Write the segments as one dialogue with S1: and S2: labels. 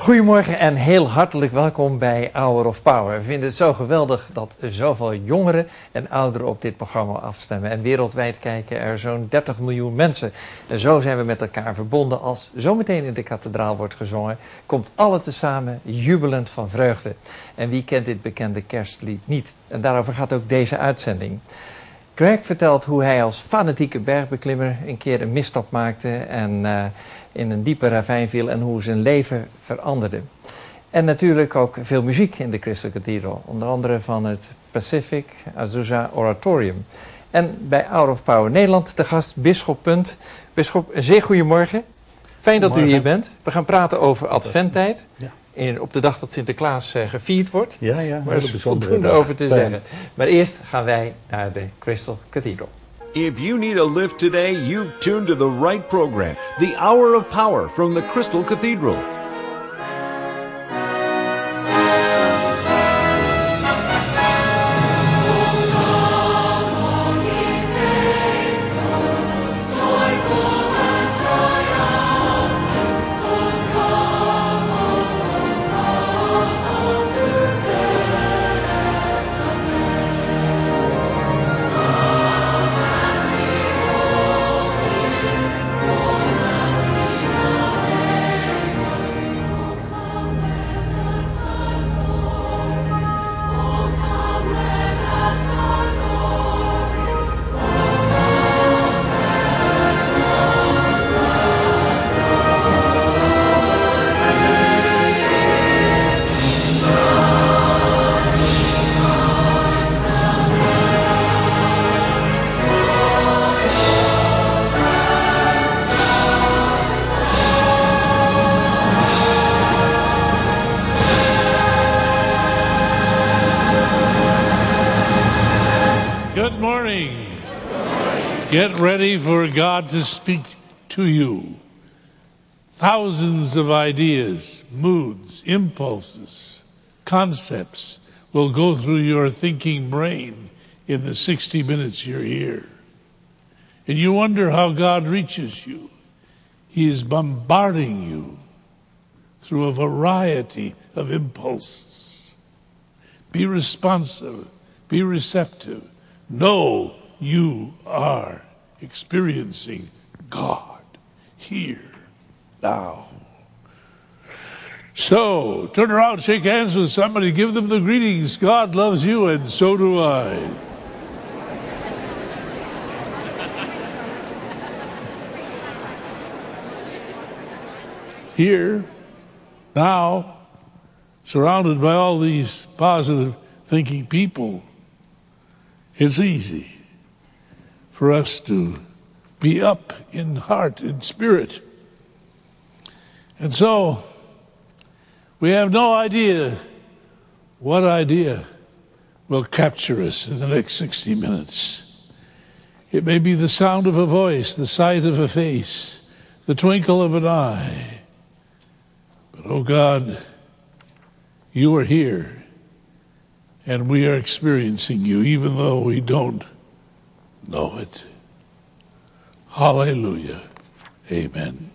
S1: Goedemorgen en heel hartelijk welkom bij Hour of Power. We vinden het zo geweldig dat zoveel jongeren en ouderen op dit programma afstemmen. En wereldwijd kijken er zo'n 30 miljoen mensen. En zo zijn we met elkaar verbonden. Als zometeen in de kathedraal wordt gezongen, komt alle tezamen jubelend van vreugde. En wie kent dit bekende kerstlied niet? En daarover gaat ook deze uitzending. Greg vertelt hoe hij als fanatieke bergbeklimmer een keer een misstap maakte en in een diepe ravijn viel en hoe zijn leven veranderde. En natuurlijk ook veel muziek in de Crystal Cathedral, onder andere van het Pacific Azusa Oratorium. En bij Hour of Power Nederland de gast Bisschop Punt. Bisschop, een zeer goedemorgen. Fijn dat u hier bent. We gaan praten over Adventtijd. Ja. Op de dag dat Sinterklaas gevierd wordt.
S2: Ja,
S1: maar er is voldoende over te zeggen. Maar eerst gaan wij naar de Crystal Cathedral.
S3: If you need a lift today, you've tuned to the right program. The Hour of Power from the Crystal Cathedral.
S4: Get ready for God to speak to you. Thousands of ideas, moods, impulses, concepts will go through your thinking brain in the 60 minutes you're here. And you wonder how God reaches you. He is bombarding you through a variety of impulses. Be responsive. Be receptive. Know you are experiencing God here, now. So, turn around, shake hands with somebody, give them the greetings. God loves you, and so do I. Here, now, surrounded by all these positive thinking people, it's easy for us to be up in heart and spirit. And so, we have no idea what idea will capture us in the next 60 minutes. It may be the sound of a voice, the sight of a face, the twinkle of an eye. But, oh God, you are here, and we are experiencing you, even though we don't know it. Hallelujah. Amen.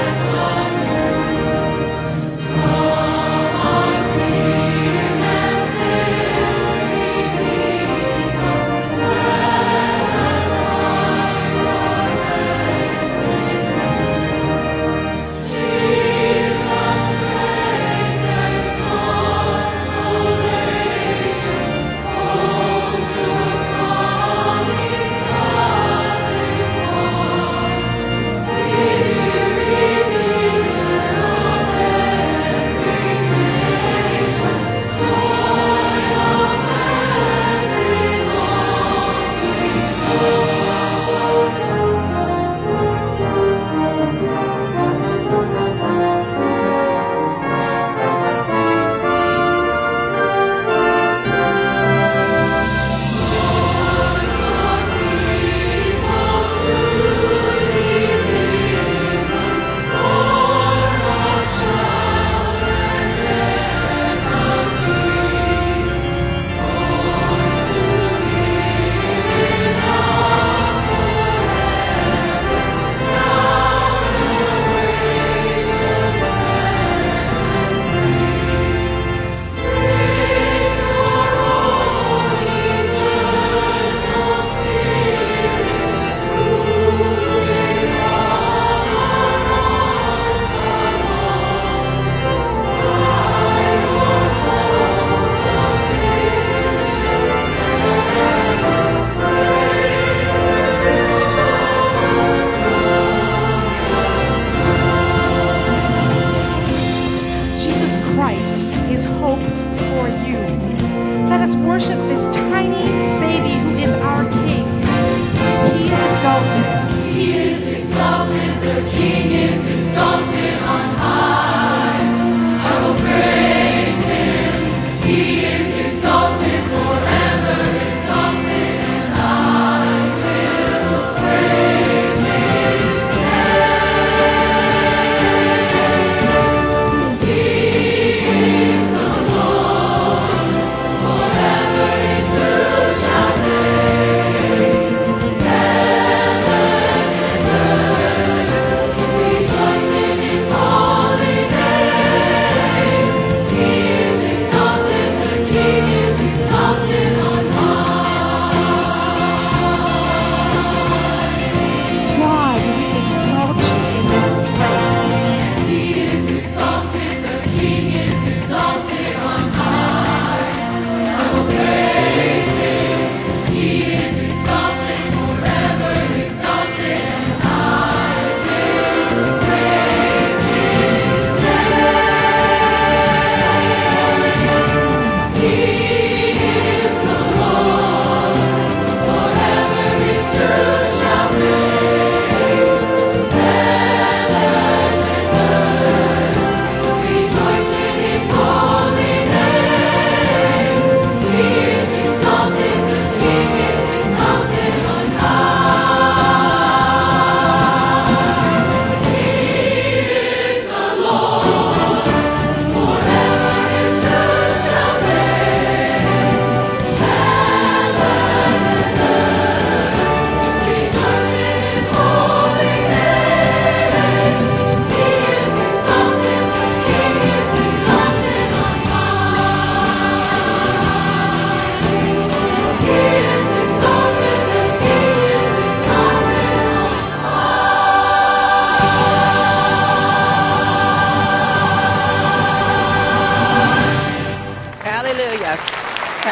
S5: Yes.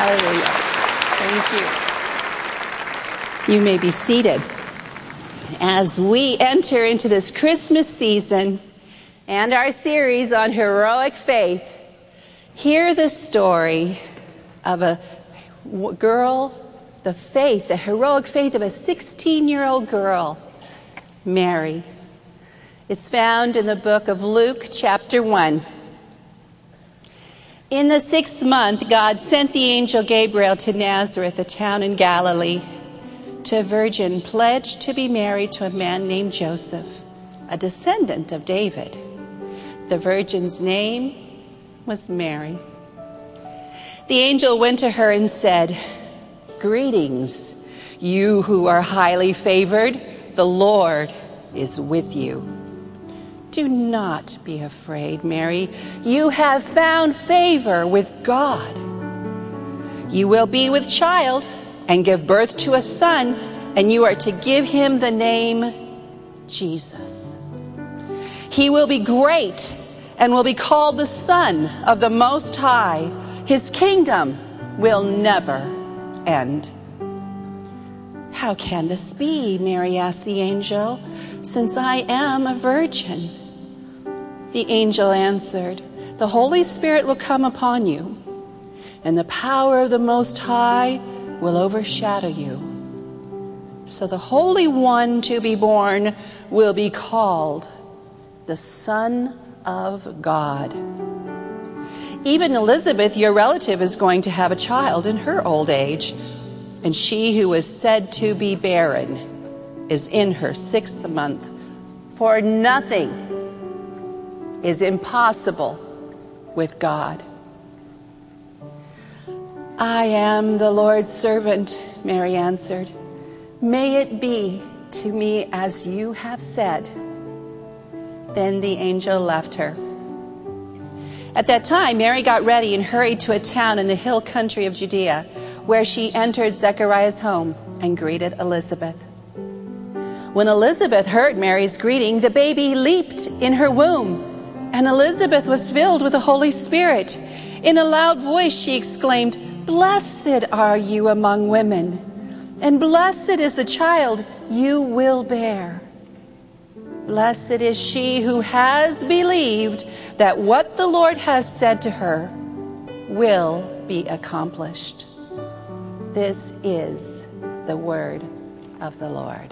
S2: Hallelujah. Thank you. You may be seated. As we enter into this Christmas season and our series on heroic faith, hear the story of a girl, the heroic faith of a 16-year-old girl, Mary. It's found in the book of Luke, chapter 1. In the 6th month, God sent the angel Gabriel to Nazareth, a town in Galilee, to a virgin pledged to be married to a man named Joseph, a descendant of David. The virgin's name was Mary. The angel went to her and said, "Greetings, you who are highly favored. The Lord is with you." "Do not be afraid, Mary. You have found favor with God. You will be with child and give birth to a son, and you are to give him the name Jesus. He will be great and will be called the Son of the Most High. His kingdom will never end." "How can this be?" Mary asked the angel, "since I am a virgin?" The angel answered, "The Holy Spirit will come upon you, and the power of the Most High will overshadow you. So the Holy One to be born will be called the Son of God. Even Elizabeth, your relative, is going to have a child in her old age, and she who is said to be barren is in her 6th month, for nothing is impossible with God." "I am the Lord's servant," Mary answered. "May it be to me as you have said." Then the angel left her. At that time, Mary got ready and hurried to a town in the hill country of Judea, where she entered Zechariah's home and greeted Elizabeth. When Elizabeth heard Mary's greeting, the baby leaped in her womb, and Elizabeth was filled with the Holy Spirit. In a loud voice she exclaimed, "Blessed are you among women, and blessed is the child you will bear. Blessed is she who has believed that what the Lord has said to her will be accomplished." This is the word of the Lord.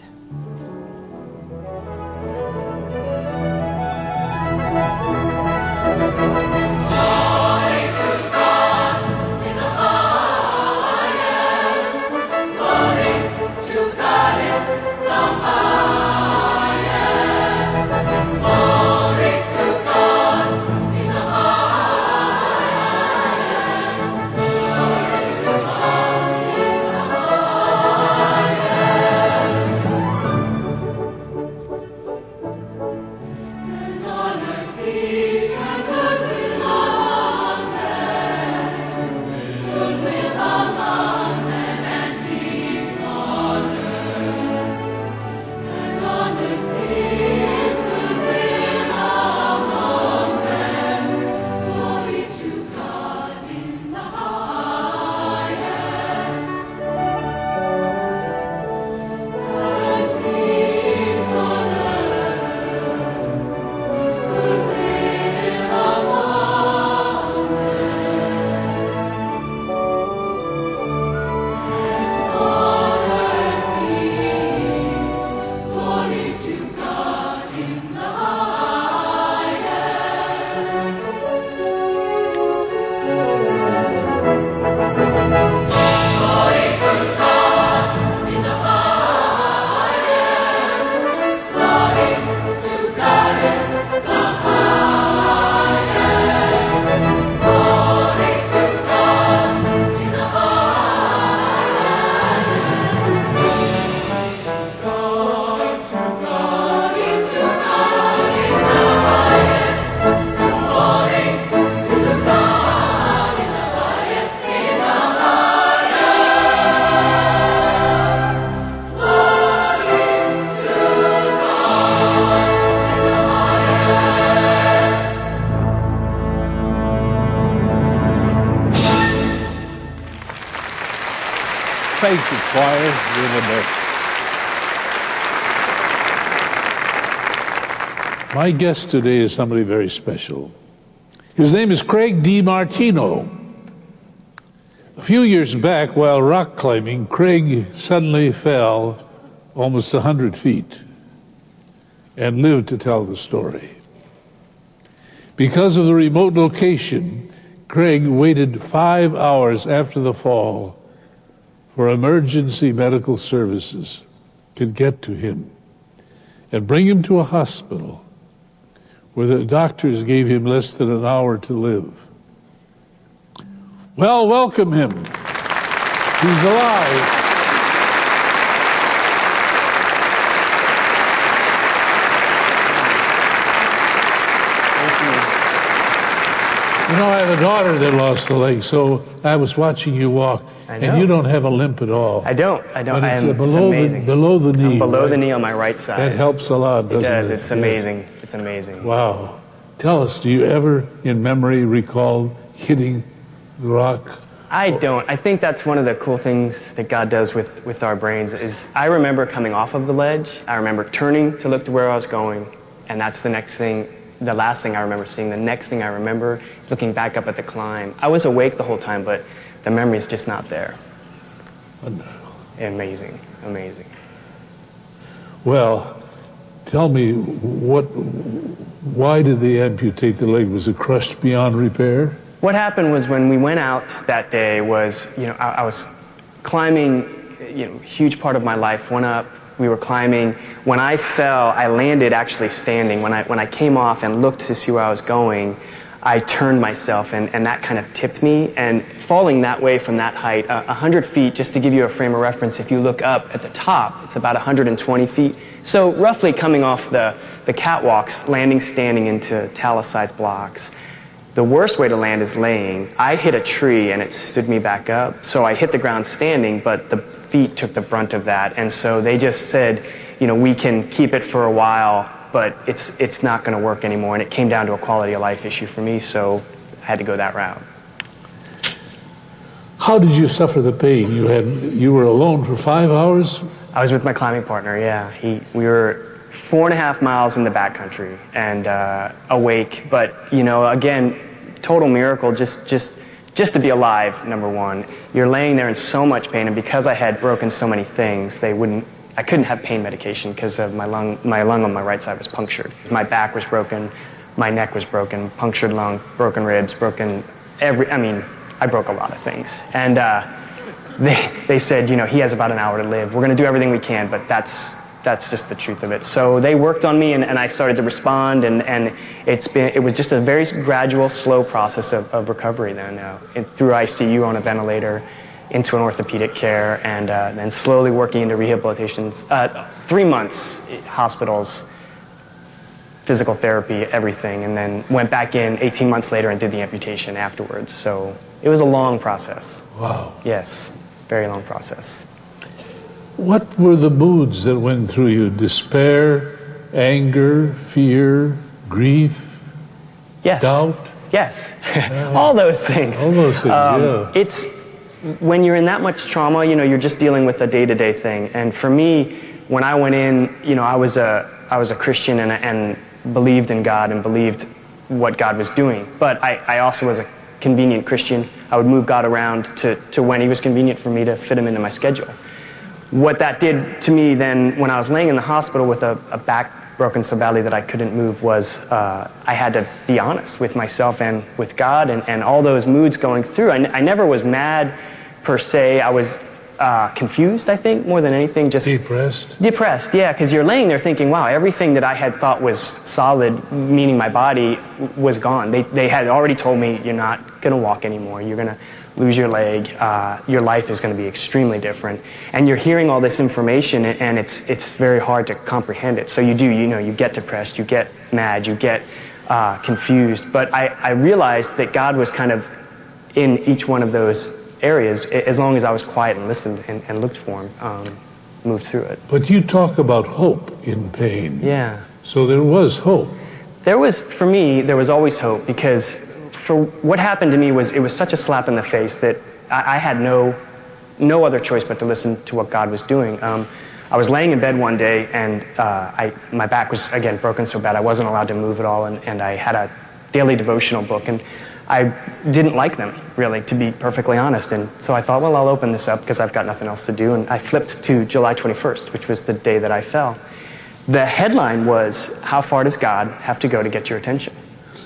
S4: Thank you, choir. You're the best. My guest today is somebody very special. His name is Craig DiMartino. A few years back, while rock climbing, Craig suddenly fell almost 100 feet and lived to tell the story. Because of the remote location, Craig waited 5 hours after the fall for emergency medical services could get to him and bring him to a hospital where the doctors gave him less than an hour to live. Well, welcome him. He's alive. You know, I have a daughter that lost a leg, so I was watching you walk, and you don't have a limp at all.
S5: I don't.
S4: But it's below the knee.
S5: I'm below
S4: right?
S5: the knee on my right side.
S4: That helps a lot, doesn't it?
S5: It does. It's amazing. Yes. It's amazing.
S4: Wow. Tell us, do you ever, in memory, recall hitting the rock?
S5: I don't. I think that's one of the cool things that God does with our brains is I remember coming off of the ledge. I remember turning to look to where I was going, and that's the next thing. The last thing I remember seeing. The next thing I remember is looking back up at the climb. I was awake the whole time, but the memory's just not there.
S4: Wonderful.
S5: Amazing. Amazing.
S4: Well, tell me, why did they amputate the leg? Was it crushed beyond repair?
S5: What happened was when we went out that day was, I was climbing, a huge part of my life went up. We were climbing. When I fell, I landed actually standing. When I came off and looked to see where I was going, I turned myself, and that kind of tipped me. And falling that way from that height, 100 feet, just to give you a frame of reference, if you look up at the top, it's about 120 feet. So roughly coming off the catwalks, landing standing into talus-sized blocks. The worst way to land is laying. I hit a tree and it stood me back up. So I hit the ground standing, but the feet took the brunt of that. And so they just said, we can keep it for a while, but it's not going to work anymore. And it came down to a quality of life issue for me, so I had to go that route.
S4: How did you suffer the pain? You were alone for 5 hours?
S5: I was with my climbing partner, yeah. We were 4.5 miles in the backcountry and awake, but again, total miracle just to be alive. Number one, you're laying there in so much pain, and because I had broken so many things, I couldn't have pain medication because of my lung on my right side was punctured. My back was broken, my neck was broken, punctured lung, broken ribs, I broke a lot of things, and they said, he has about an hour to live. We're going to do everything we can, but that's just the truth of it. So they worked on me, and I started to respond, and it was just a very gradual, slow process of recovery then, through ICU on a ventilator, into an orthopedic care, and then slowly working into rehabilitations. 3 months, hospitals, physical therapy, everything, and then went back in 18 months later and did the amputation afterwards. So it was a long process.
S4: Wow.
S5: Yes, very long process.
S4: What were the moods that went through you? Despair, anger, fear, grief,
S5: yes.
S4: doubt?
S5: Yes, all those things.
S4: All those things, yeah.
S5: It's, when you're in that much trauma, you're just dealing with a day-to-day thing. And for me, when I went in, I was a Christian and believed in God and believed what God was doing. But I also was a convenient Christian. I would move God around to when he was convenient for me to fit him into my schedule. What that did to me then, when I was laying in the hospital with a back broken so badly that I couldn't move, was I had to be honest with myself and with God, and all those moods going through. I never was mad per se. I was confused, I think, more than anything. Just
S4: depressed?
S5: Depressed, yeah, because you're laying there thinking, wow, everything that I had thought was solid, meaning my body, was gone. They had already told me, you're not going to walk anymore. You're going to lose your leg, your life is going to be extremely different. And you're hearing all this information, and it's very hard to comprehend it. So you get depressed, you get mad, you get confused. But I realized that God was kind of in each one of those areas, as long as I was quiet and listened and looked for him, moved through it.
S4: But you talk about hope in pain.
S5: Yeah.
S4: So there was hope.
S5: For me, there was always hope, because for what happened to me it was such a slap in the face that I had no no other choice but to listen to what God was doing. I was laying in bed one day, and my back was, again, broken so bad I wasn't allowed to move at all, and I had a daily devotional book, and I didn't like them, really, to be perfectly honest. And so I thought, well, I'll open this up because I've got nothing else to do. And I flipped to July 21st, which was the day that I fell. The headline was, "How far does God have to go to get your attention?"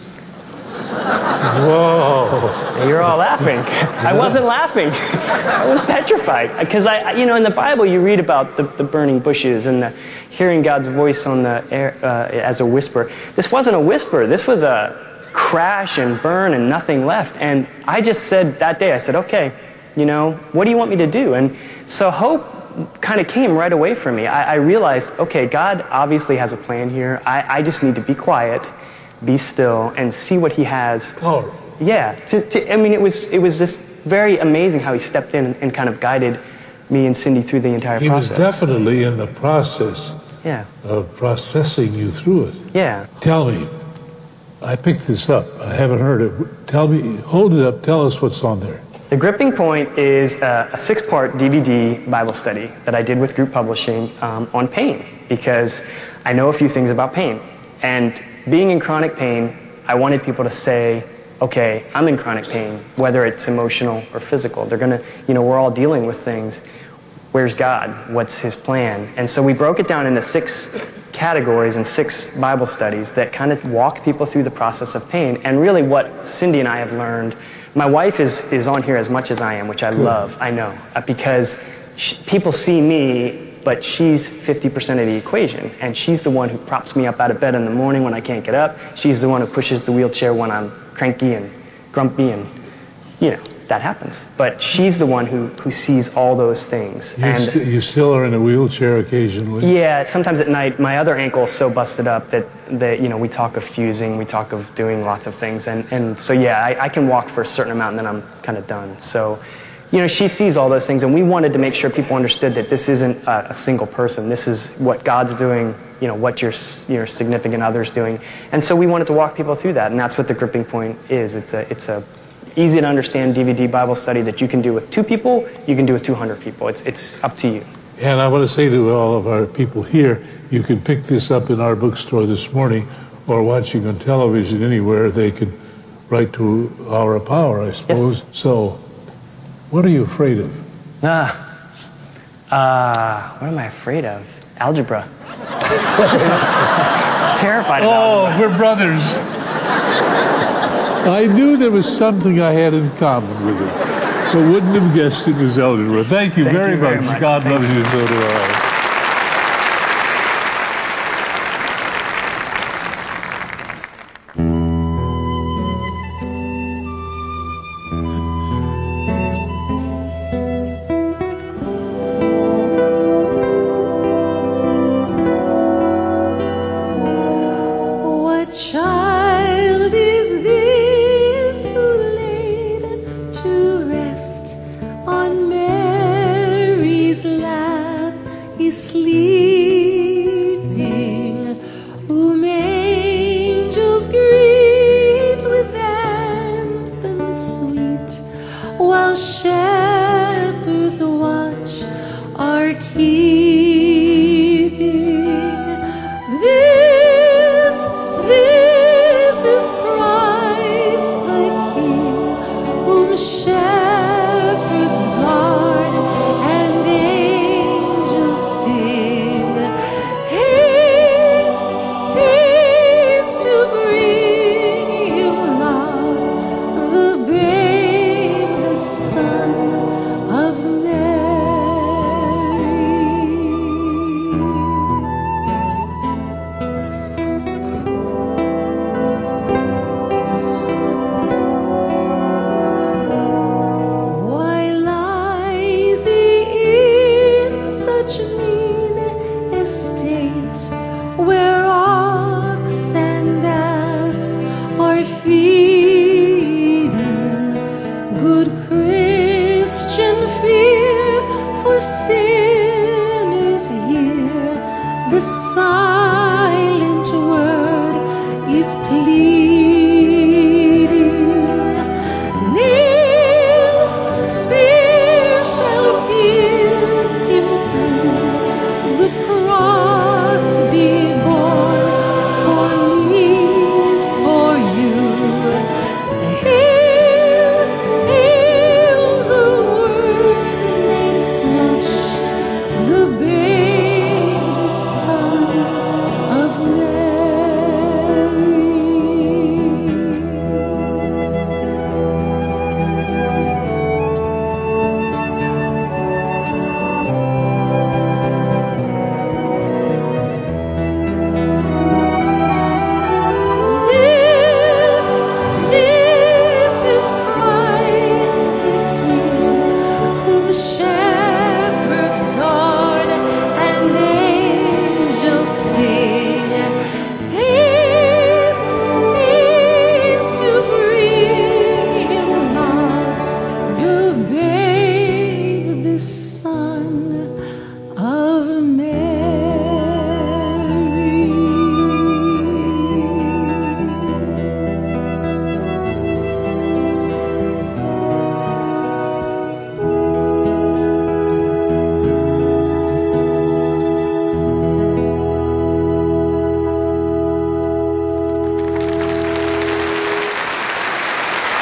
S4: Whoa.
S5: And you're all laughing. I wasn't laughing. I was petrified. Because, in the Bible, you read about the burning bushes and the hearing God's voice on the air as a whisper. This wasn't a whisper. This was a crash and burn and nothing left. And I just said that day, I said, okay, what do you want me to do? And so hope kind of came right away for me. I realized, okay, God obviously has a plan here. I just need to be quiet, be still, and see what he has.
S4: Powerful.
S5: Yeah. It was just very amazing how he stepped in and kind of guided me and Cindy through the entire process.
S4: He was definitely in the process of processing you through it.
S5: Yeah.
S4: Tell me, I picked this up. I haven't heard it. Tell me, hold it up. Tell us what's on there.
S5: The Gripping Point is a 6-part DVD Bible study that I did with Group Publishing on pain, because I know a few things about pain. And being in chronic pain, I wanted people to say, okay, I'm in chronic pain, whether it's emotional or physical. They're going to, we're all dealing with things. Where's God? What's his plan? And so we broke it down into 6 categories and 6 Bible studies that kind of walk people through the process of pain. And really what Cindy and I have learned, my wife is on here as much as I am, which I love, I know, because people see me, but she's 50% of the equation. And she's the one who props me up out of bed in the morning when I can't get up. She's the one who pushes the wheelchair when I'm cranky and grumpy, and, that happens. But she's the one who sees all those things.
S4: You still are in a wheelchair occasionally?
S5: Yeah, sometimes at night. My other ankle is so busted up that we talk of fusing, we talk of doing lots of things. And so, yeah, I can walk for a certain amount and then I'm kind of done. So, she sees all those things, and we wanted to make sure people understood that this isn't a single person. This is what God's doing, what your significant other's doing. And so we wanted to walk people through that, and that's what the Gripping Point is. It's a easy to understand DVD Bible study that you can do with 2 people, you can do with 200 people. It's up to you.
S4: And I want to say to all of our people here, you can pick this up in our bookstore this morning, or watching on television anywhere. They can write to Hour of Power, I suppose. Yes. So, what are you afraid of?
S5: What am I afraid of? Algebra. Terrified of algebra.
S4: We're brothers. I knew there was something I had in common with it, but wouldn't have guessed it was algebra. Thank you very much. God loves you, so do I.
S6: Nails, spear shall be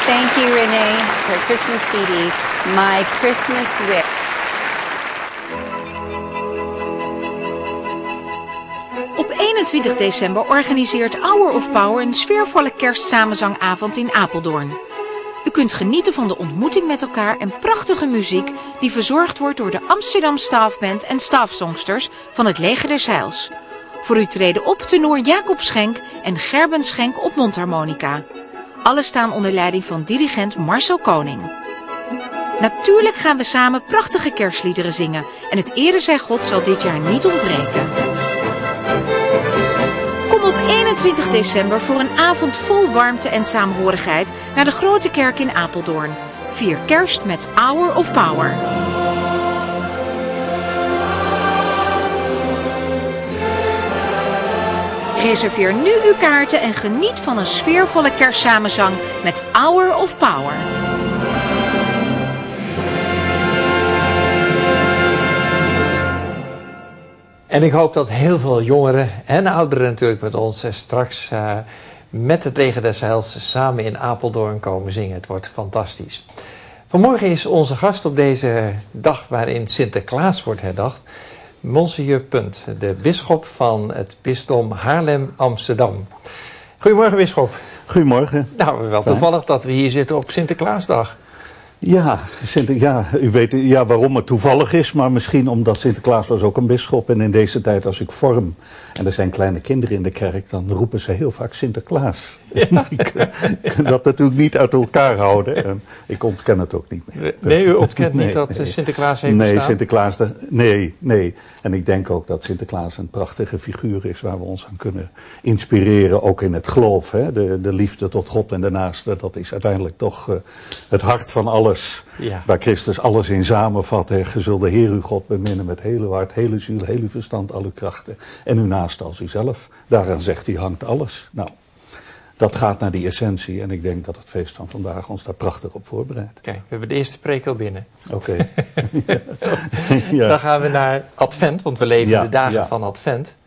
S2: Thank you, Renee, for Christmas CD, My Christmas Wish.
S6: Op 21 december organiseert Hour of Power een sfeervolle kerstsamenzangavond in Apeldoorn. U kunt genieten van de ontmoeting met elkaar en prachtige muziek die verzorgd wordt door de Amsterdam Staafband en staafsongsters van het Leger des Heils. Voor u treden op tenor Jacob Schenk en Gerben Schenk op mondharmonica. Alle staan onder leiding van dirigent Marcel Koning. Natuurlijk gaan we samen prachtige kerstliederen zingen en het Ere zij God zal dit jaar niet ontbreken. Kom op 21 december voor een avond vol warmte en saamhorigheid naar de Grote Kerk in Apeldoorn. Vier kerst met Hour of Power. Reserveer nu uw kaarten en geniet van een sfeervolle kerstsamenzang met Hour of Power.
S1: En ik hoop dat heel veel jongeren en ouderen natuurlijk met ons straks met het Leger des Heils samen in Apeldoorn komen zingen. Het wordt fantastisch. Vanmorgen is onze gast op deze dag waarin Sinterklaas wordt herdacht, Monseigneur Punt, de bisschop van het bisdom Haarlem-Amsterdam. Goedemorgen, bisschop.
S7: Goedemorgen.
S1: Nou, wel toevallig dat we hier zitten op Sinterklaasdag.
S7: Ja, u weet waarom het toevallig is, maar misschien omdat Sinterklaas was ook een bisschop. En in deze tijd als ik vorm, en er zijn kleine kinderen in de kerk, dan roepen ze heel vaak Sinterklaas. Ja. Ik kan dat natuurlijk niet uit elkaar houden. En ik ontken het ook niet meer.
S1: Nee, u ontkent niet dat Sinterklaas heeft bestaan?
S7: Nee, Sinterklaas, nee. En ik denk ook dat Sinterklaas een prachtige figuur is waar we ons aan kunnen inspireren, ook in het geloof. Hè? De liefde tot God en de naaste, dat is uiteindelijk toch het hart van alles. Ja. Waar Christus alles in samenvat. Ge zult de Heer uw God beminnen met hele hart, hele ziel, hele verstand, al uw krachten. En uw naaste als uzelf. Daaraan zegt hij, hangt alles. Nou, dat gaat naar die essentie. En ik denk dat het feest van vandaag ons daar prachtig op voorbereidt.
S1: Kijk, we hebben de eerste preek al binnen.
S7: Oké.
S1: Ja. Dan gaan we naar Advent, want we leven de dagen van Advent.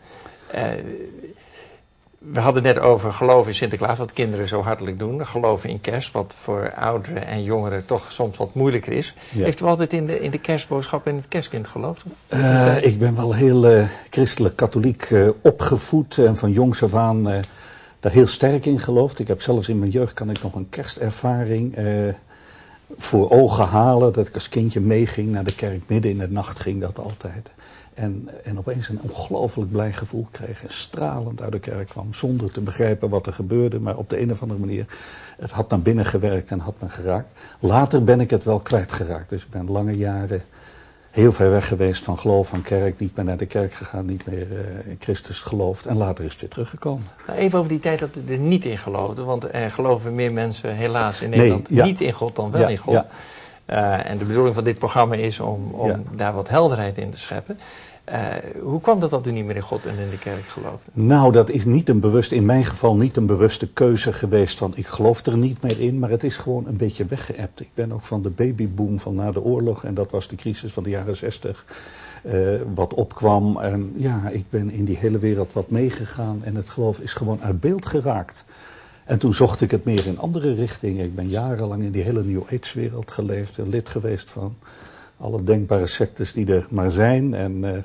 S1: We hadden net over geloven in Sinterklaas, wat kinderen zo hartelijk doen. Geloven in kerst, wat voor ouderen en jongeren toch soms wat moeilijker is. Ja. Heeft u altijd in de kerstboodschap en het kerstkind geloofd?
S7: Ik ben wel heel christelijk-katholiek opgevoed en van jongs af aan daar heel sterk in geloofd. Ik heb zelfs in mijn jeugd kan ik nog een kerstervaring voor ogen halen. Dat ik als kindje meeging naar de kerk, midden in de nacht ging dat altijd. En opeens een ongelooflijk blij gevoel kreeg. En stralend uit de kerk kwam. Zonder te begrijpen wat er gebeurde. Maar op de een of andere manier. Het had naar binnen gewerkt en had me geraakt. Later ben ik het wel kwijtgeraakt. Dus ik ben lange jaren heel ver weg geweest van geloof, van kerk. Niet meer naar de kerk gegaan. Niet meer in Christus geloofd. En later is het weer teruggekomen.
S1: Nou, even over die tijd dat u er niet in geloofde. Want er geloven meer mensen helaas in Nederland niet in God dan wel in God. Ja. En de bedoeling van dit programma is om daar wat helderheid in te scheppen. Hoe kwam dat u niet meer in God en in de kerk geloofde?
S7: Nou, dat is niet in mijn geval niet een bewuste keuze geweest van ik geloof er niet meer in, maar het is gewoon een beetje weggeëpt. Ik ben ook van de babyboom van na de oorlog en dat was de crisis van de jaren 60 wat opkwam. En ja, ik ben in die hele wereld wat meegegaan en het geloof is gewoon uit beeld geraakt. En toen zocht ik het meer in andere richtingen. Ik ben jarenlang in die hele New Age wereld geleefd en lid geweest van alle denkbare sectes die er maar zijn. En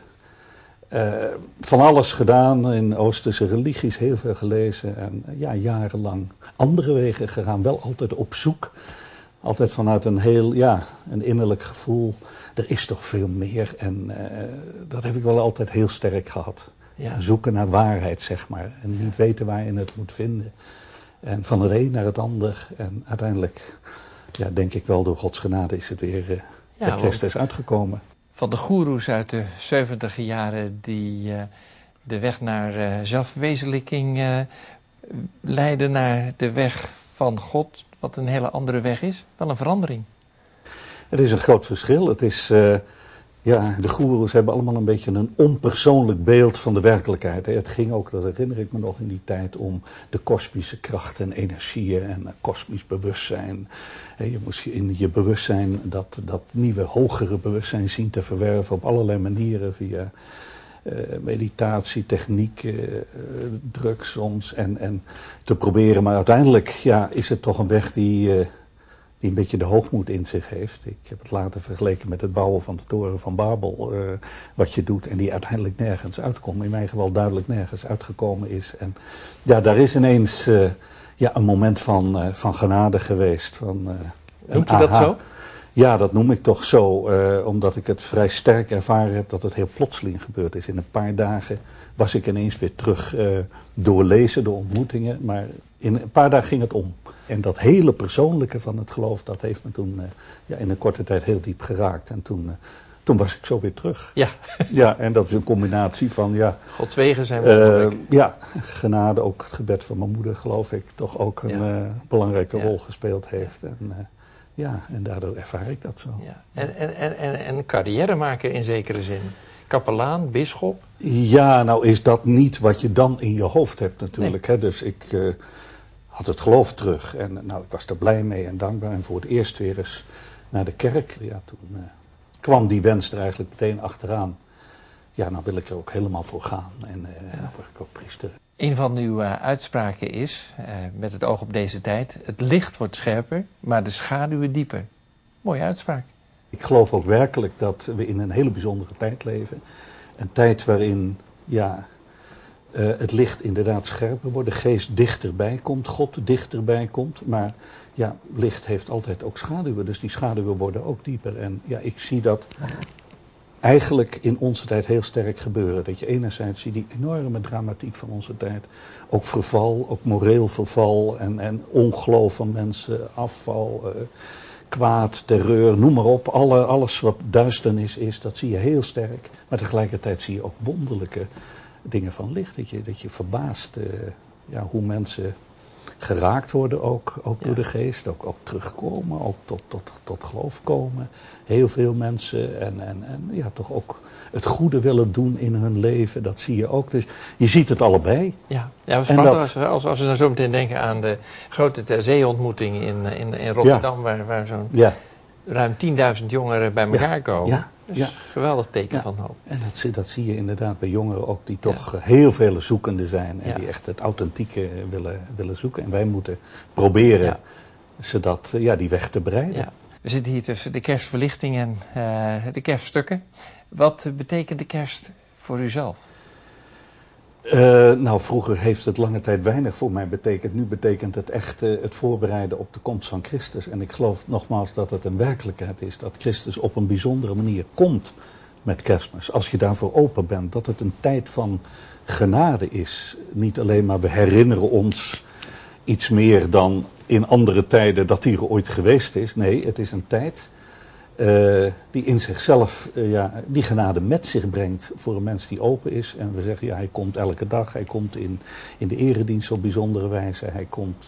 S7: van alles gedaan, in Oosterse religies heel veel gelezen. En jarenlang andere wegen gegaan. Wel altijd op zoek. Altijd vanuit een heel, een innerlijk gevoel. Er is toch veel meer. En dat heb ik wel altijd heel sterk gehad. Ja. Zoeken naar waarheid, zeg maar. En niet weten waar je het moet vinden. En van het een naar het ander. En uiteindelijk, denk ik wel, door Gods genade is het weer bij Christus uitgekomen.
S1: Van de goeroes uit de 70e jaren die de weg naar zelfverwezenlijking leiden naar de weg van God, wat een hele andere weg is. Wel een verandering.
S7: Het is een groot verschil. Het is, de goeroes hebben allemaal een beetje een onpersoonlijk beeld van de werkelijkheid. Het ging ook, dat herinner ik me nog in die tijd, om de kosmische krachten en energieën en kosmisch bewustzijn. Je moest in je bewustzijn dat nieuwe, hogere bewustzijn zien te verwerven op allerlei manieren via meditatie, techniek, drugs soms en te proberen. Maar uiteindelijk is het toch een weg die die een beetje de hoogmoed in zich heeft. Ik heb het later vergeleken met het bouwen van de toren van Babel, wat je doet en die uiteindelijk nergens uitkomt. In mijn geval duidelijk nergens uitgekomen is. En ja, daar is ineens een moment van genade geweest.
S1: Noemt u dat zo?
S7: Ja, dat noem ik toch zo, omdat ik het vrij sterk ervaren heb dat het heel plotseling gebeurd is. In een paar dagen was ik ineens weer terug doorlezen, door ontmoetingen, maar in een paar dagen ging het om. En dat hele persoonlijke van het geloof, dat heeft me toen in een korte tijd heel diep geraakt. En toen was ik zo weer terug.
S1: Ja.
S7: Ja, en dat is een combinatie van,
S1: Gods wegen zijn wonderlijk.
S7: Genade, ook het gebed van mijn moeder, geloof ik, toch ook een belangrijke rol gespeeld heeft. En daardoor ervaar ik dat zo.
S1: Ja. En carrièremaker in zekere zin. Kapelaan, bisschop.
S7: Ja, nou is dat niet wat je dan in je hoofd hebt natuurlijk. Nee. Hè? Dus ik had het geloof terug en ik was er blij mee en dankbaar. En voor het eerst weer eens naar de kerk. Ja, toen kwam die wens er eigenlijk meteen achteraan. Ja, nou wil ik er ook helemaal voor gaan. En dan word ik ook priester.
S1: Een van uw uitspraken is, met het oog op deze tijd, het licht wordt scherper, maar de schaduwen dieper. Mooie uitspraak.
S7: Ik geloof ook werkelijk dat we in een hele bijzondere tijd leven. Een tijd waarin het licht inderdaad scherper wordt, de geest dichterbij komt, God dichterbij komt. Maar ja, licht heeft altijd ook schaduwen, dus die schaduwen worden ook dieper. En ja, ik zie dat eigenlijk in onze tijd heel sterk gebeuren. Dat je enerzijds ziet die enorme dramatiek van onze tijd. Ook verval, ook moreel verval en ongeloof van mensen, afval, kwaad, terreur, noem maar op. Alles wat duisternis is, dat zie je heel sterk. Maar tegelijkertijd zie je ook wonderlijke dingen van licht. Dat je verbaast hoe mensen geraakt worden ook door de geest. Ook terugkomen, ook tot geloof komen. Heel veel mensen en toch ook het goede willen doen in hun leven. Dat zie je ook. Dus je ziet het allebei.
S1: Ja, dat is prachtig als we dan zo meteen denken aan de grote terzeeontmoeting in Rotterdam. Waar zo'n ruim 10.000 jongeren bij elkaar komen.
S7: Ja.
S1: Dat is een geweldig teken van hoop.
S7: En dat zie je inderdaad bij jongeren ook die toch heel veel zoekende zijn. En die echt het authentieke willen zoeken. En wij moeten proberen die weg te bereiden. Ja.
S1: We zitten hier tussen de kerstverlichting en de kerststukken. Wat betekent de kerst voor u zelf?
S7: Vroeger heeft het lange tijd weinig voor mij betekend. Nu betekent het echt het voorbereiden op de komst van Christus. En ik geloof nogmaals dat het een werkelijkheid is. Dat Christus op een bijzondere manier komt met Kerstmis. Als je daarvoor open bent. Dat het een tijd van genade is. Niet alleen maar we herinneren ons iets meer dan in andere tijden dat hij er ooit geweest is. Nee, het is een tijd die in zichzelf die genade met zich brengt voor een mens die open is. En we zeggen, hij komt elke dag. Hij komt in de eredienst op bijzondere wijze. Hij komt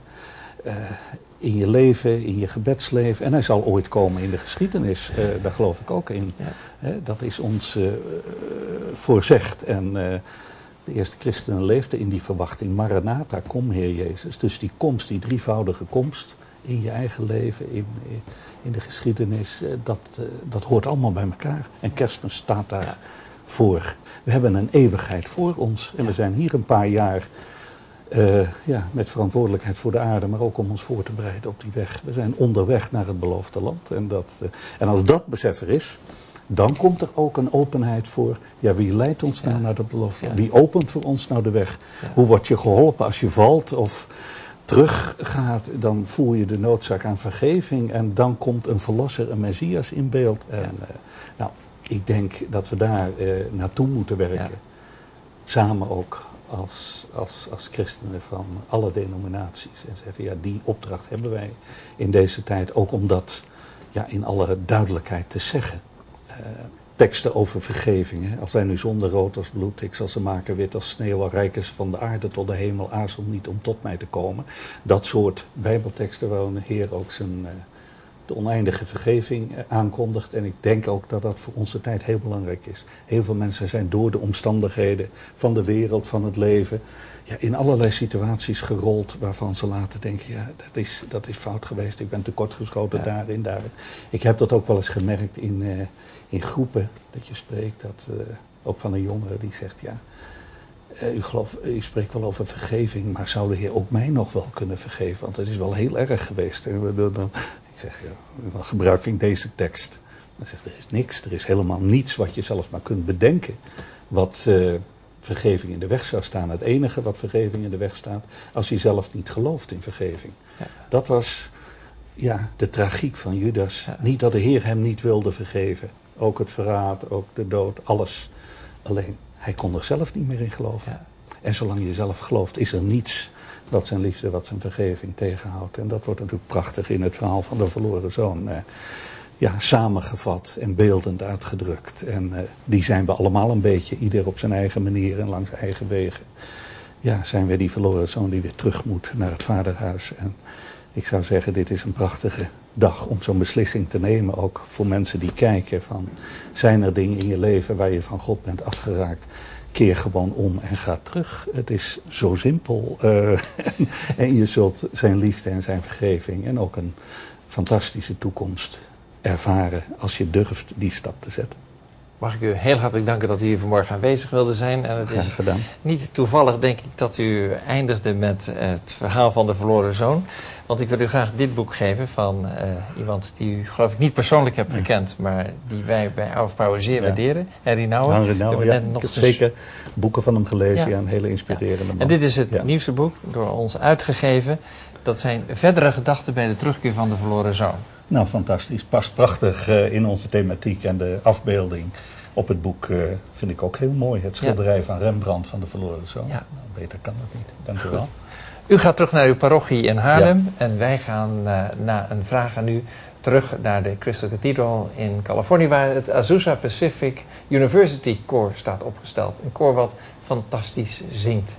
S7: in je leven, in je gebedsleven. En hij zal ooit komen in de geschiedenis. Daar geloof ik ook in. Ja. Dat is ons voorzegd. En de eerste christenen leefden in die verwachting. Maranatha, kom Heer Jezus. Dus die komst, die drievoudige komst in je eigen leven, in de geschiedenis, dat hoort allemaal bij elkaar. En Kerstmis staat daar voor. We hebben een eeuwigheid voor ons. En we zijn hier een paar jaar met verantwoordelijkheid voor de aarde, maar ook om ons voor te bereiden op die weg. We zijn onderweg naar het beloofde land. En als dat besef er is, dan komt er ook een openheid voor, wie leidt ons nou naar het beloofde land? Wie opent voor ons nou de weg? Ja. Hoe word je geholpen als je valt of teruggaat? Dan voel je de noodzaak aan vergeving en dan komt een verlosser, een Messias in beeld. En, ik denk dat we daar naartoe moeten werken. Ja. Samen ook als christenen van alle denominaties. En zeggen, die opdracht hebben wij in deze tijd. Ook om dat in alle duidelijkheid te zeggen. Teksten over vergeving. Hè? Als wij nu zonde rood als bloed, ik zal ze maken wit als sneeuw, al reiken ze van de aarde tot de hemel, aarzel niet om tot mij te komen. Dat soort bijbelteksten waarin de Heer ook de oneindige vergeving aankondigt. En ik denk ook dat dat voor onze tijd heel belangrijk is. Heel veel mensen zijn door de omstandigheden van de wereld, van het leven, in allerlei situaties gerold waarvan ze later denken, dat is fout geweest, ik ben tekortgeschoten daarin. Ik heb dat ook wel eens gemerkt in groepen dat je spreekt, ook van een jongere die zegt, u spreekt wel over vergeving, maar zou de Heer ook mij nog wel kunnen vergeven? Want het is wel heel erg geweest. En zeg, ja, dan gebruik ik deze tekst. Dan zegt er is niks, er is helemaal niets wat je zelf maar kunt bedenken. Wat vergeving in de weg zou staan. Het enige wat vergeving in de weg staat, als je zelf niet gelooft in vergeving. Ja. Dat was de tragiek van Judas. Ja. Niet dat de Heer hem niet wilde vergeven. Ook het verraad, ook de dood, alles. Alleen, hij kon er zelf niet meer in geloven. Ja. En zolang je zelf gelooft, is er niets wat zijn liefde, wat zijn vergeving tegenhoudt. En dat wordt natuurlijk prachtig in het verhaal van de verloren zoon. Samengevat en beeldend uitgedrukt. En die zijn we allemaal een beetje, ieder op zijn eigen manier en langs eigen wegen. Ja, zijn we die verloren zoon die weer terug moet naar het vaderhuis. En ik zou zeggen, dit is een prachtige dag om zo'n beslissing te nemen. Ook voor mensen die kijken van, zijn er dingen in je leven waar je van God bent afgeraakt? Keer gewoon om en ga terug. Het is zo simpel. En je zult zijn liefde en zijn vergeving en ook een fantastische toekomst ervaren als je durft die stap te zetten.
S1: Mag ik u heel hartelijk danken dat u hier vanmorgen aanwezig wilde zijn. En het is
S7: graag gedaan.
S1: Niet toevallig, denk ik, dat u eindigde met het verhaal van de verloren zoon. Want ik wil u graag dit boek geven van iemand die u, geloof ik, niet persoonlijk hebt gekend, maar die wij bij Hour of Power zeer waarderen. Henry Nouwen.
S7: Ik heb zeker boeken van hem gelezen. Een hele inspirerende man.
S1: En dit is het nieuwste boek, door ons uitgegeven. Dat zijn verdere gedachten bij de terugkeer van de verloren zoon.
S7: Nou, fantastisch. Past prachtig in onze thematiek en de afbeelding op het boek vind ik ook heel mooi. Het schilderij van Rembrandt van de verloren zoon. Ja. Nou, beter kan dat niet. Dank u wel.
S1: U gaat terug naar uw parochie in Haarlem en wij gaan na een vraag aan u terug naar de Crystal Cathedral in Californië, waar het Azusa Pacific University Koor staat opgesteld. Een koor wat fantastisch zingt.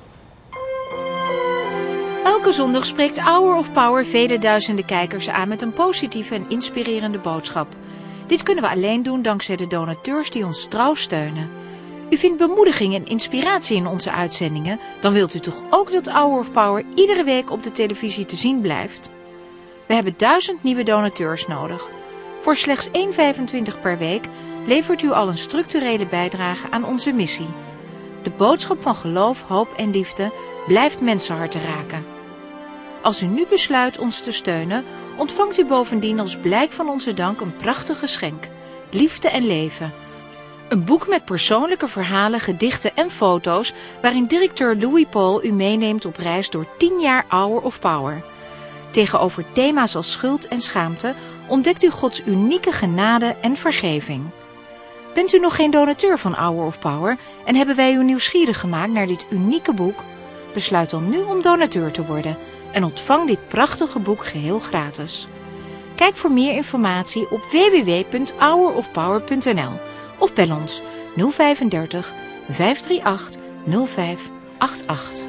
S6: Elke zondag spreekt Hour of Power vele duizenden kijkers aan met een positieve en inspirerende boodschap. Dit kunnen we alleen doen dankzij de donateurs die ons trouw steunen. U vindt bemoediging en inspiratie in onze uitzendingen, dan wilt u toch ook dat Hour of Power iedere week op de televisie te zien blijft? We hebben 1000 nieuwe donateurs nodig. Voor slechts $1,25 per week levert u al een structurele bijdrage aan onze missie. De boodschap van geloof, hoop en liefde blijft mensenharten raken. Als u nu besluit ons te steunen, ontvangt u bovendien als blijk van onze dank een prachtig geschenk: Liefde en Leven. Een boek met persoonlijke verhalen, gedichten en foto's, waarin directeur Louis Paul u meeneemt op reis door 10 jaar Hour of Power. Tegenover thema's als schuld en schaamte ontdekt u Gods unieke genade en vergeving. Bent u nog geen donateur van Hour of Power en hebben wij u nieuwsgierig gemaakt naar dit unieke boek? Besluit dan nu om donateur te worden en ontvang dit prachtige boek geheel gratis. Kijk voor meer informatie op www.hourofpower.nl of bel ons 035 538 0588.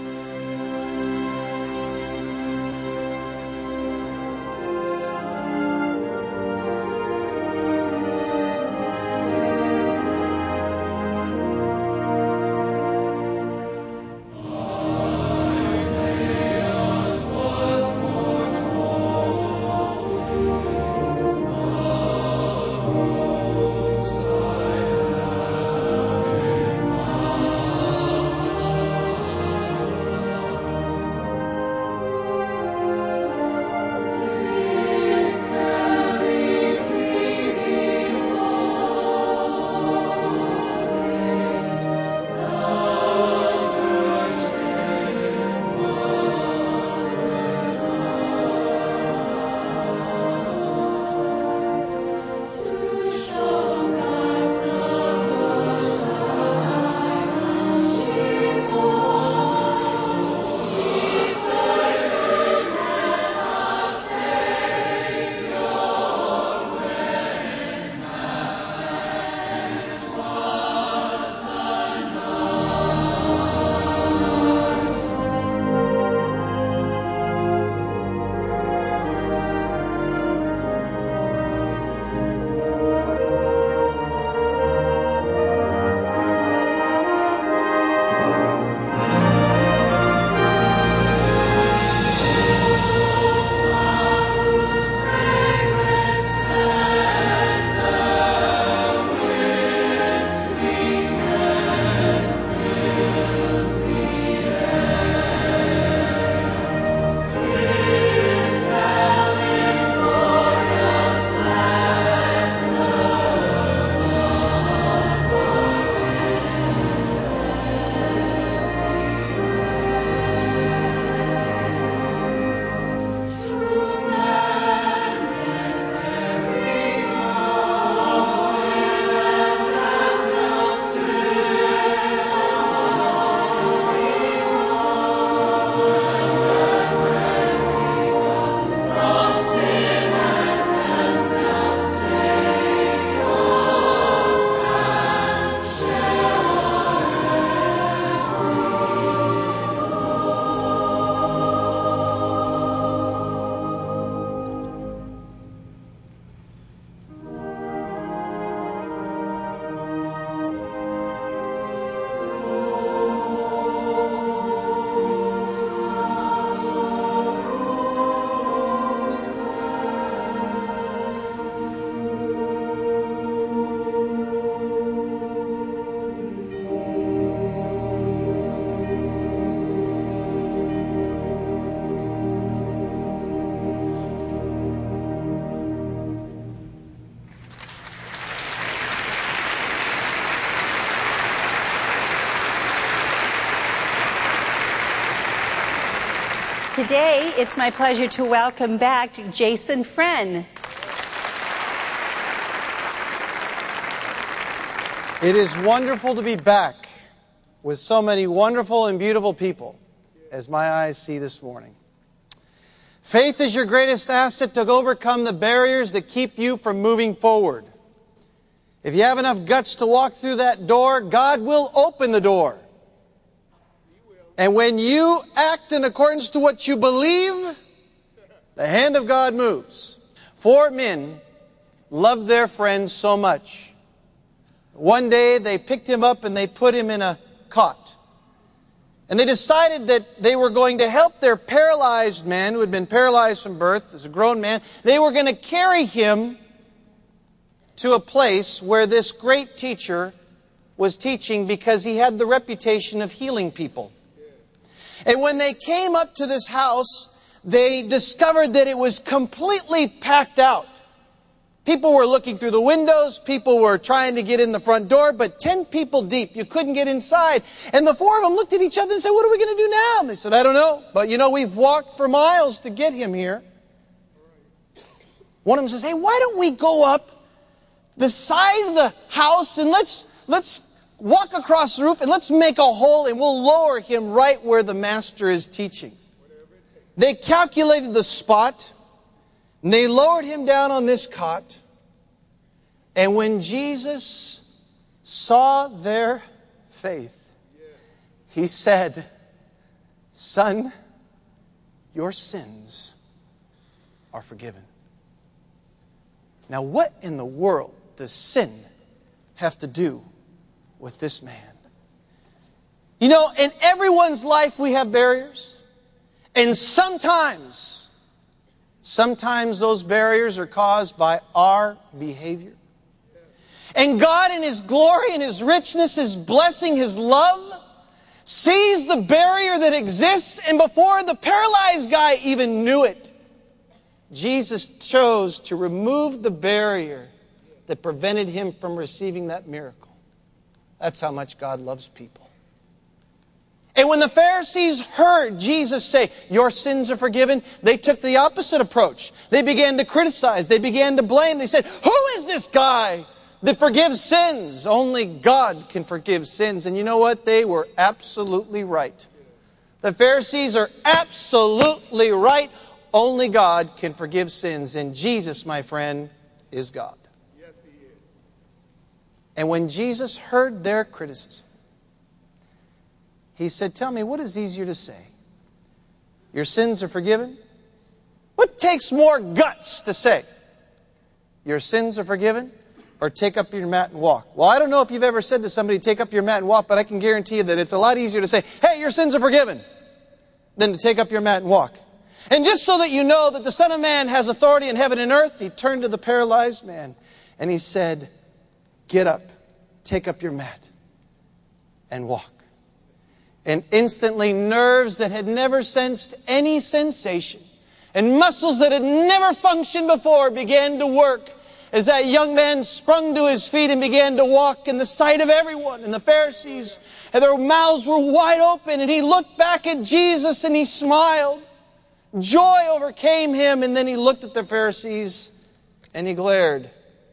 S2: Today, it's my pleasure to welcome back Jason Friend.
S8: It is wonderful to be back with so many wonderful and beautiful people, as my eyes see this morning. Faith is your greatest asset to overcome the barriers that keep you from moving forward. If you have enough guts to walk through that door, God will open the door. And when you act in accordance to what you believe, the hand of God moves. 4 men loved their friend so much. One day they picked him up and they put him in a cot. And they decided that they were going to help their paralyzed man, who had been paralyzed from birth as a grown man. They were going to carry him to a place where this great teacher was teaching, because he had the reputation of healing people. And when they came up to this house, they discovered that it was completely packed out. People were looking through the windows, people were trying to get in the front door, but 10 people deep, you couldn't get inside. And the 4 of them looked at each other and said, "What are we going to do now?" And they said, "I don't know, but we've walked for miles to get him here." One of them says, "Hey, why don't we go up the side of the house and let's walk across the roof and let's make a hole and we'll lower him right where the master is teaching." They calculated the spot and they lowered him down on this cot. And when Jesus saw their faith, He said, "Son, your sins are forgiven." Now, what in the world does sin have to do with this man? In everyone's life we have barriers. And sometimes those barriers are caused by our behavior. And God in His glory and His richness, His blessing, His love, sees the barrier that exists, and before the paralyzed guy even knew it, Jesus chose to remove the barrier that prevented him from receiving that miracle. That's how much God loves people. And when the Pharisees heard Jesus say, "Your sins are forgiven," they took the opposite approach. They began to criticize. They began to blame. They said, "Who is this guy that forgives sins? Only God can forgive sins." And you know what? They were absolutely right. The Pharisees are absolutely right. Only God can forgive sins. And Jesus, my friend, is God. Yes, He is. And when Jesus heard their criticism, He said, "Tell me, what is easier to say? Your sins are forgiven?" What takes more guts to say? Your sins are forgiven? Or take up your mat and walk? Well, I don't know if you've ever said to somebody, "Take up your mat and walk," but I can guarantee you that it's a lot easier to say, "Hey, your sins are forgiven," than to take up your mat and walk. And just so that you know that the Son of Man has authority in heaven and earth, He turned to the paralyzed man and He said, "Get up, take up your mat, and walk." And instantly, nerves that had never sensed any sensation and muscles that had never functioned before began to work as that young man sprung to his feet and began to walk in the sight of everyone. And the Pharisees, and their mouths were wide open, and he looked back at Jesus and he smiled. Joy overcame him, and then he looked at the Pharisees and he glared.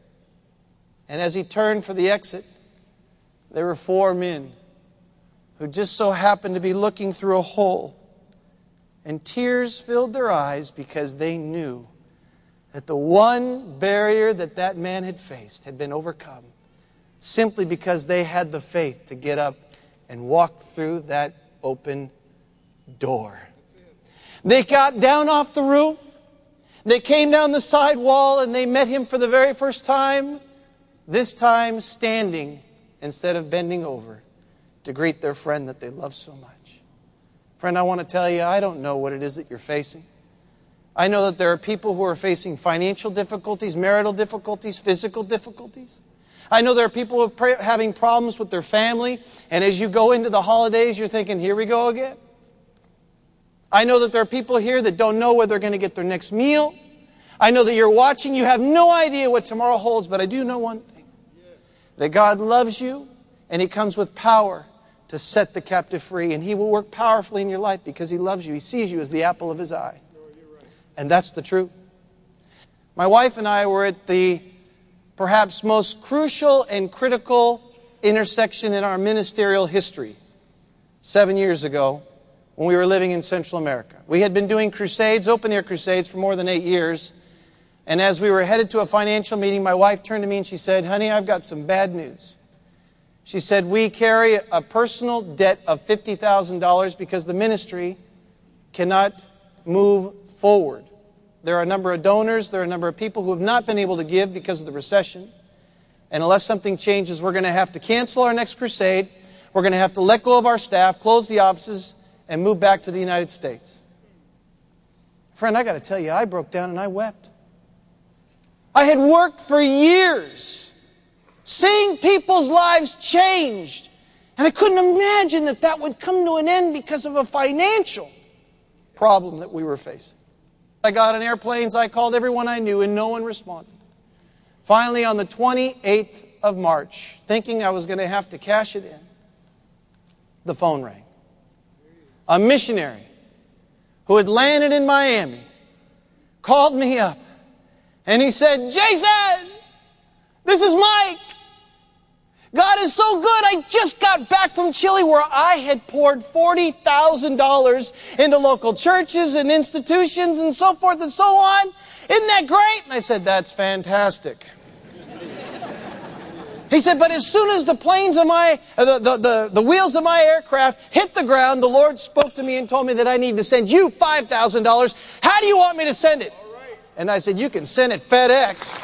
S8: And as he turned for the exit, there were 4 men who just so happened to be looking through a hole. And tears filled their eyes because they knew that the one barrier that that man had faced had been overcome simply because they had the faith to get up and walk through that open door. They got down off the roof. They came down the side wall and they met him for the very first time, this time standing instead of bending over to greet their friend that they love so much. Friend, I want to tell you, I don't know what it is that you're facing. I know that there are people who are facing financial difficulties, marital difficulties, physical difficulties. I know there are people who are having problems with their family, and as you go into the holidays, you're thinking, here we go again. I know that there are people here that don't know whether they're going to get their next meal. I know that you're watching, you have no idea what tomorrow holds, but I do know one thing. That God loves you, and He comes with power to to set the captive free, and He will work powerfully in your life because He loves you. He sees you as the apple of His eye. And that's the truth. My wife and I were at the perhaps most crucial and critical intersection in our ministerial history 7 years ago when we were living in Central America. We had been doing crusades, open-air crusades, for more than 8 years. And as we were headed to a financial meeting, my wife turned to me and she said, "Honey, I've got some bad news." She said, "We carry a personal debt of $50,000 because the ministry cannot move forward. There are a number of donors, there are a number of people who have not been able to give because of the recession. And unless something changes, we're going to have to cancel our next crusade. We're going to have to let go of our staff, close the offices, and move back to the United States." Friend, I got to tell you, I broke down and I wept. I had worked for years, seeing people's lives changed. And I couldn't imagine that that would come to an end because of a financial problem that we were facing. I got on airplanes, I called everyone I knew, and no one responded. Finally, on the 28th of March, thinking I was going to have to cash it in, the phone rang. A missionary who had landed in Miami called me up, and he said, "Jason, this is Mike. God is so good. I just got back from Chile where I had poured $40,000 into local churches and institutions and so forth and so on. Isn't that great?" And I said, "That's fantastic." He said, "But as soon as the planes of the wheels of my aircraft hit the ground, the Lord spoke to me and told me that I need to send you $5,000. How do you want me to send it?" And I said, "You can send it FedEx."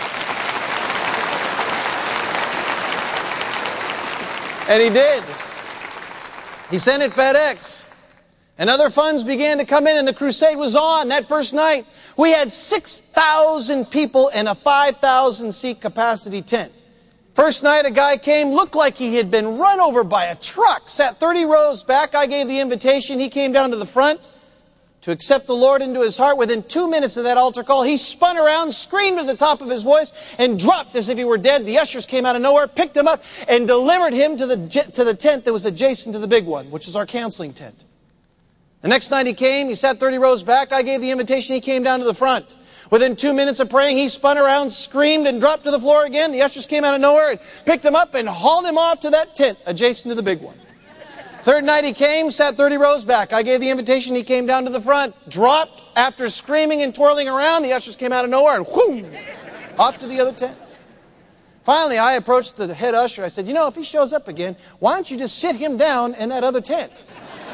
S8: And he did. He sent it FedEx. And other funds began to come in, and the crusade was on that first night. We had 6,000 people in a 5,000-seat capacity tent. First night, a guy came, looked like he had been run over by a truck, sat 30 rows back. I gave the invitation. He came down to the front to accept the Lord into his heart. Within 2 minutes of that altar call, he spun around, screamed at the top of his voice, and dropped as if he were dead. The ushers came out of nowhere, picked him up, and delivered him to the tent that was adjacent to the big one, which is our counseling tent. The next night he came, he sat 30 rows back. I gave the invitation, he came down to the front. Within 2 minutes of praying, he spun around, screamed, and dropped to the floor again. The ushers came out of nowhere and picked him up and hauled him off to that tent adjacent to the big one. Third night he came, sat 30 rows back. I gave the invitation, he came down to the front, dropped after screaming and twirling around. The ushers came out of nowhere and whoom, off to the other tent. Finally, I approached the head usher. I said, "You know, if he shows up again, why don't you just sit him down in that other tent?"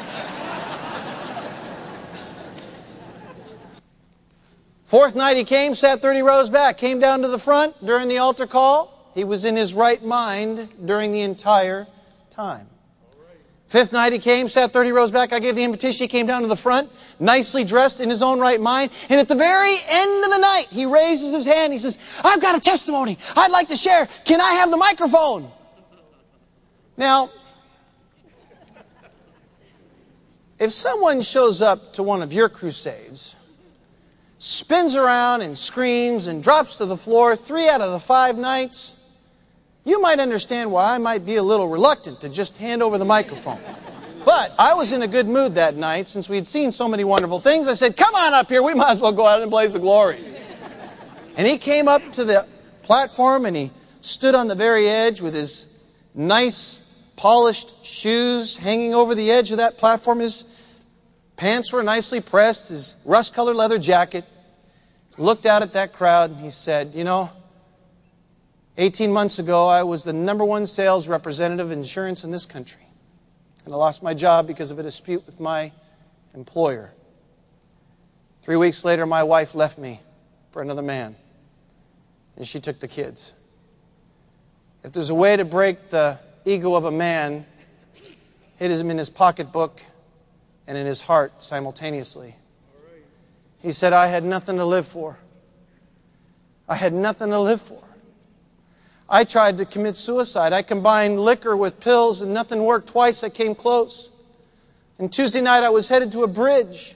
S8: Fourth night he came, sat 30 rows back, came down to the front during the altar call. He was in his right mind during the entire time. Fifth night he came, sat 30 rows back. I gave the invitation. He came down to the front, nicely dressed in his own right mind. And at the very end of the night, he raises his hand. He says, "I've got a testimony I'd like to share. Can I have the microphone?" Now, if someone shows up to one of your crusades, spins around and screams and drops to the floor 3 out of the 5 nights, you might understand why I might be a little reluctant to just hand over the microphone. But I was in a good mood that night since we had seen so many wonderful things. I said, "Come on up here, we might as well go out in a blaze of glory." And he came up to the platform and he stood on the very edge with his nice polished shoes hanging over the edge of that platform. His pants were nicely pressed, his rust-colored leather jacket. Looked out at that crowd and he said, "You know, 18 months ago, I was the #1 sales representative of insurance in this country. And I lost my job because of a dispute with my employer. 3 weeks later, my wife left me for another man. And she took the kids. If there's a way to break the ego of a man, it is in his pocketbook and in his heart simultaneously." He said, "I had nothing to live for. I had nothing to live for. I tried to commit suicide. I combined liquor with pills and nothing worked. Twice I came close. And Tuesday night I was headed to a bridge.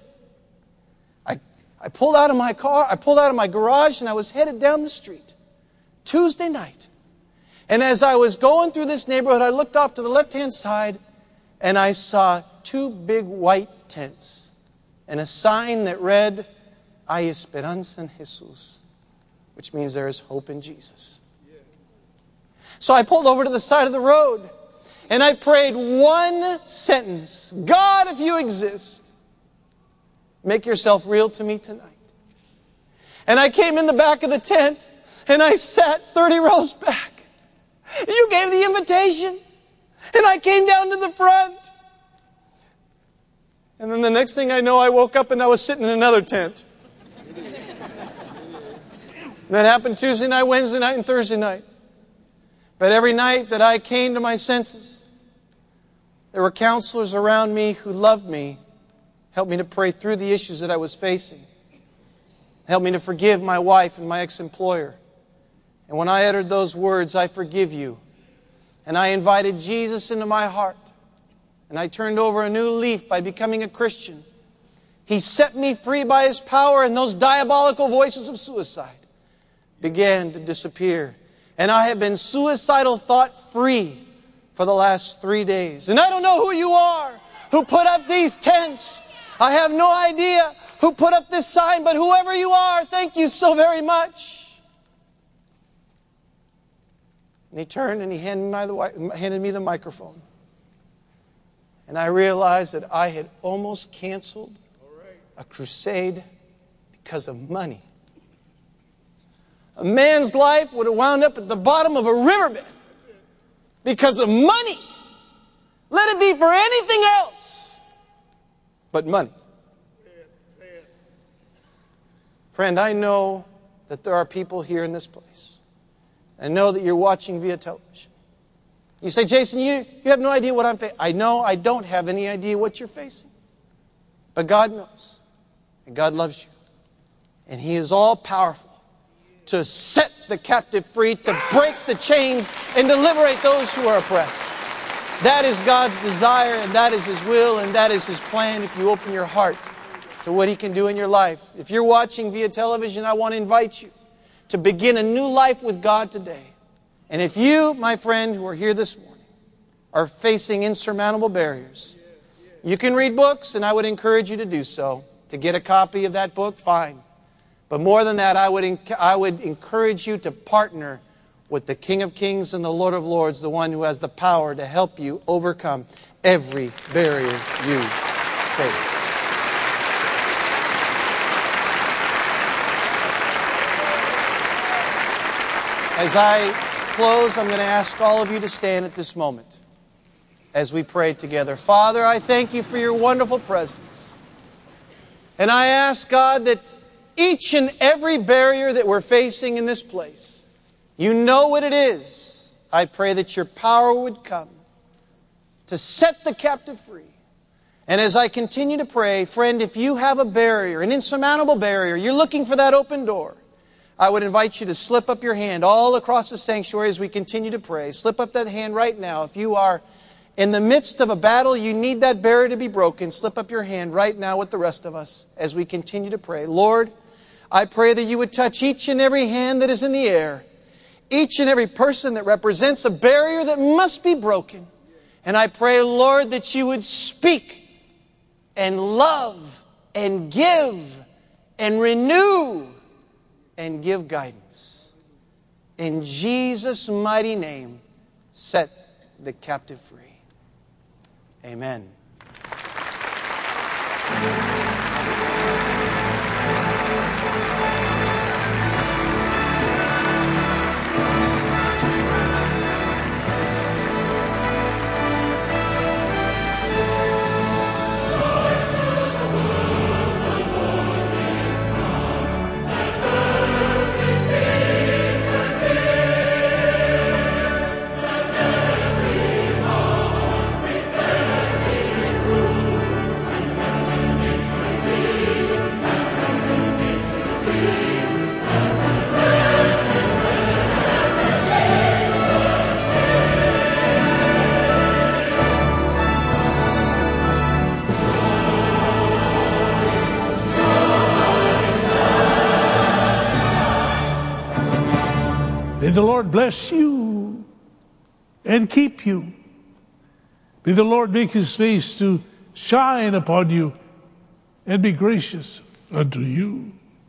S8: I pulled out of my car, I pulled out of my garage and I was headed down the street. Tuesday night. And as I was going through this neighborhood, I looked off to the left-hand side and I saw 2 big white tents and a sign that read, Hay esperanza en Jesús, which means there is hope in Jesus. So I pulled over to the side of the road and I prayed one sentence. God, if you exist, make yourself real to me tonight. And I came in the back of the tent and I sat 30 rows back. You gave the invitation. And I came down to the front. And then the next thing I know, I woke up and I was sitting in another tent. That happened Tuesday night, Wednesday night, and Thursday night. But every night that I came to my senses, there were counselors around me who loved me, helped me to pray through the issues that I was facing, helped me to forgive my wife and my ex-employer. And when I uttered those words, I forgive you, and I invited Jesus into my heart, and I turned over a new leaf by becoming a Christian, He set me free by His power, and those diabolical voices of suicide began to disappear. And I have been suicidal thought free for the last 3 days. And I don't know who you are who put up these tents. I have no idea who put up this sign, but whoever you are, thank you so very much. And he turned and he handed me the microphone. And I realized that I had almost canceled a crusade because of money. A man's life would have wound up at the bottom of a riverbed because of money. Let it be for anything else but money. Friend, I know that there are people here in this place. I know that you're watching via television. You say, Jason, you have no idea what I'm facing. I know I don't have any idea what you're facing. But God knows. And God loves you. And He is all powerful to set the captive free, to break the chains, and to liberate those who are oppressed. That is God's desire, and that is His will, and that is His plan if you open your heart to what He can do in your life. If you're watching via television, I want to invite you to begin a new life with God today. And if you, my friend, who are here this morning, are facing insurmountable barriers, you can read books, and I would encourage you to do so. To get a copy of that book, fine. But more than that, I would encourage you to partner with the King of Kings and the Lord of Lords, the one who has the power to help you overcome every barrier you face. As I close, I'm going to ask all of you to stand at this moment as we pray together. Father, I thank You for Your wonderful presence. And I ask, God, that each and every barrier that we're facing in this place, You know what it is. I pray that Your power would come to set the captive free. And as I continue to pray, friend, if you have a barrier, an insurmountable barrier, you're looking for that open door, I would invite you to slip up your hand all across the sanctuary as we continue to pray. Slip up that hand right now. If you are in the midst of a battle, you need that barrier to be broken, slip up your hand right now with the rest of us as we continue to pray. Lord, I pray that You would touch each and every hand that is in the air, each and every person that represents a barrier that must be broken. And I pray, Lord, that You would speak and love and give and renew and give guidance. In Jesus' mighty name, set the captive free. Amen. May the Lord bless you and keep you.
S4: May the Lord make his face to shine upon you and be gracious unto you.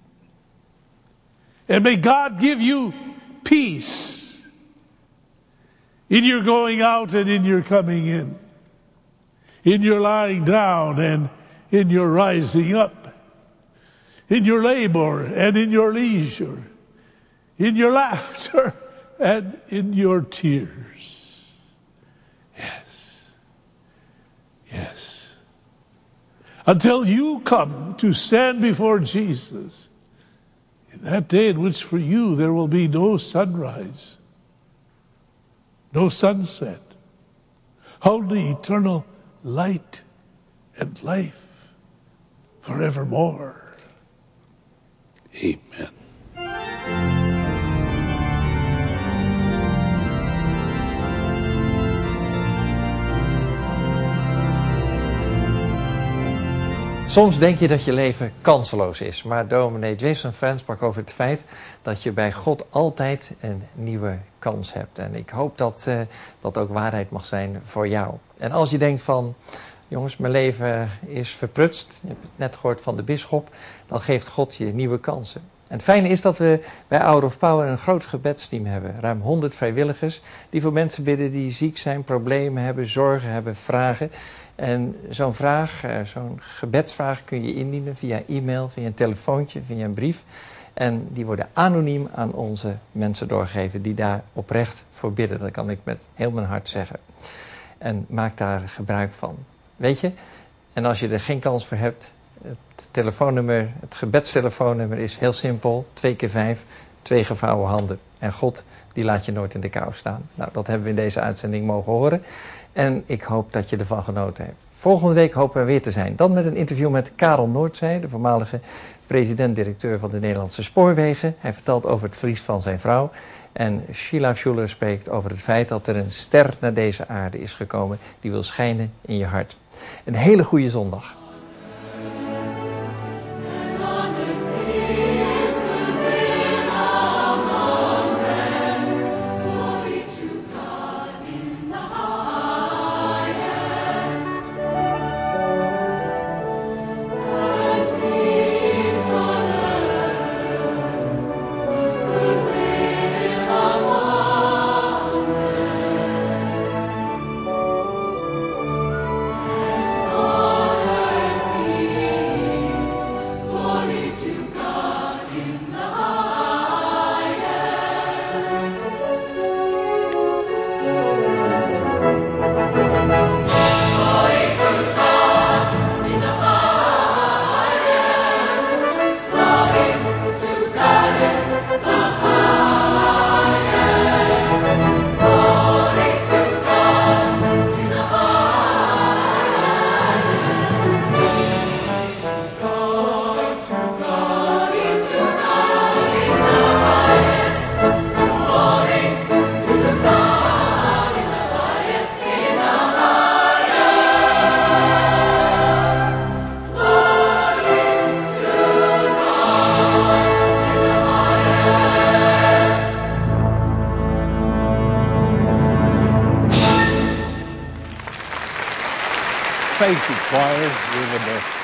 S4: And may God give you peace in your going out and in your coming in your lying down and in your rising up, in your labor and in your leisure, in your laughter and in your tears. Yes. Yes. Until you come to stand before Jesus in that day in which for you there will be no sunrise, no sunset, only eternal light and life forevermore. Amen.
S1: Soms denk je dat je leven kanseloos is, maar dominee Jason Friend sprak over het feit dat je bij God altijd een nieuwe kans hebt. En ik hoop dat dat ook waarheid mag zijn voor jou. En als je denkt van, jongens, mijn leven is verprutst, je hebt het net gehoord van de bisschop, dan geeft God je nieuwe kansen. En het fijne is dat we bij Hour of Power een groot gebedsteam hebben. Ruim 100 vrijwilligers die voor mensen bidden die ziek zijn, problemen hebben, zorgen hebben, vragen. En zo'n vraag, zo'n gebedsvraag kun je indienen via e-mail, via een telefoontje, via een brief. En die worden anoniem aan onze mensen doorgegeven die daar oprecht voor bidden. Dat kan ik met heel mijn hart zeggen. En maak daar gebruik van. Weet je, en als je er geen kans voor hebt, het telefoonnummer, het gebedstelefoonnummer is heel simpel. 2 keer 5, 2 gevouwen handen. En God, die laat je nooit in de kou staan. Nou, dat hebben we in deze uitzending mogen horen. En ik hoop dat je ervan genoten hebt. Volgende week hopen we weer te zijn. Dan met een interview met Karel Noordzij, de voormalige president-directeur van de Nederlandse Spoorwegen. Hij vertelt over het verlies van zijn vrouw. En Sheila Schuler spreekt over het feit dat er een ster naar deze aarde is gekomen die wil schijnen in je hart. Een hele goede zondag.
S4: Thank you, choir. You're the best.